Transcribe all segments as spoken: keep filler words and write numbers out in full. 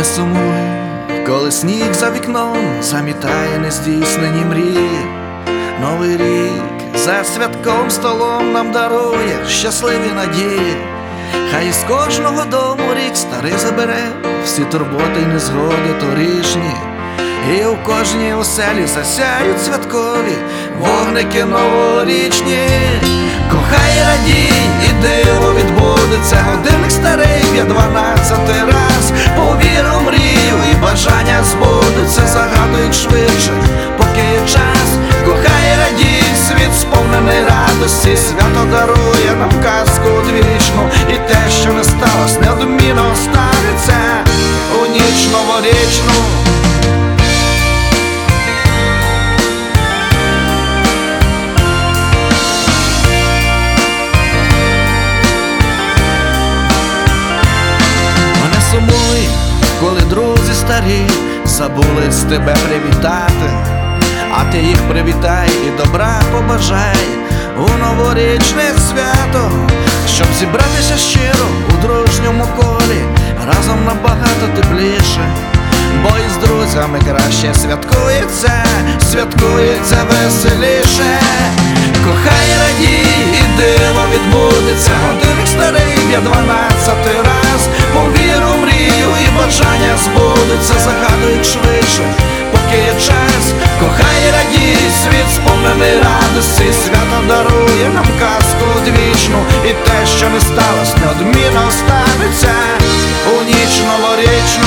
Не сумуй, коли сніг за вікном замітає нездійснені мрії. Новий рік за святковим столом нам дарує щасливі надії. Хай із кожного дому рік старий забере всі турботи й незгоди торішні, і у кожній оселі засяють святкові вогники новорічні. Кохай, радій, і диво відбудеться, годинник старий б'є дванадцятий раз. Повір у мрію, і бажання збудуться, загадують швидше, поки є час. Кохай, радій, світ сповнений радості, свято дарує нам казку одвічну, і те, що не сталось, неодмінно станеться у ніч новорічну. Сумуй, коли друзі старі забулись тебе привітати, а ти їх привітай і добра побажай у новорічне свято, щоб зібратися щиро у дружньому колі, разом набагато тепліше, бо із друзями краще святкується, святкується веселіше. Кохай, радій, і диво відбудеться, годинник старий б'є дванадцятий раз. Повір у мрію, і бажання збудуться, загадують швидше, поки є час. Кохай, радій, світ сповнений радості, свято дарує нам казку одвічну, і те, що не сталось, неодмінно станеться у ніч новорічну.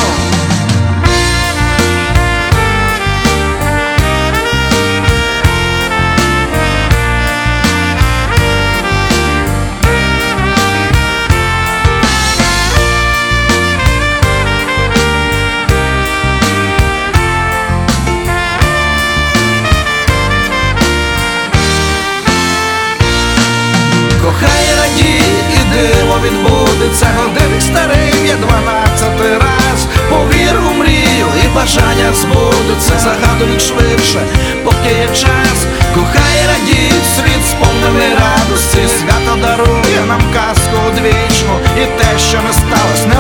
Кохай, радій, і диво відбудеться, годинник старий б'є дванадцятий раз. Повір у мрію, і бажання збудуться, загадують швидше, поки є час. Кохай, радій, світ сповнений радості, свято дарує нам казку одвічну, і те, що не сталось,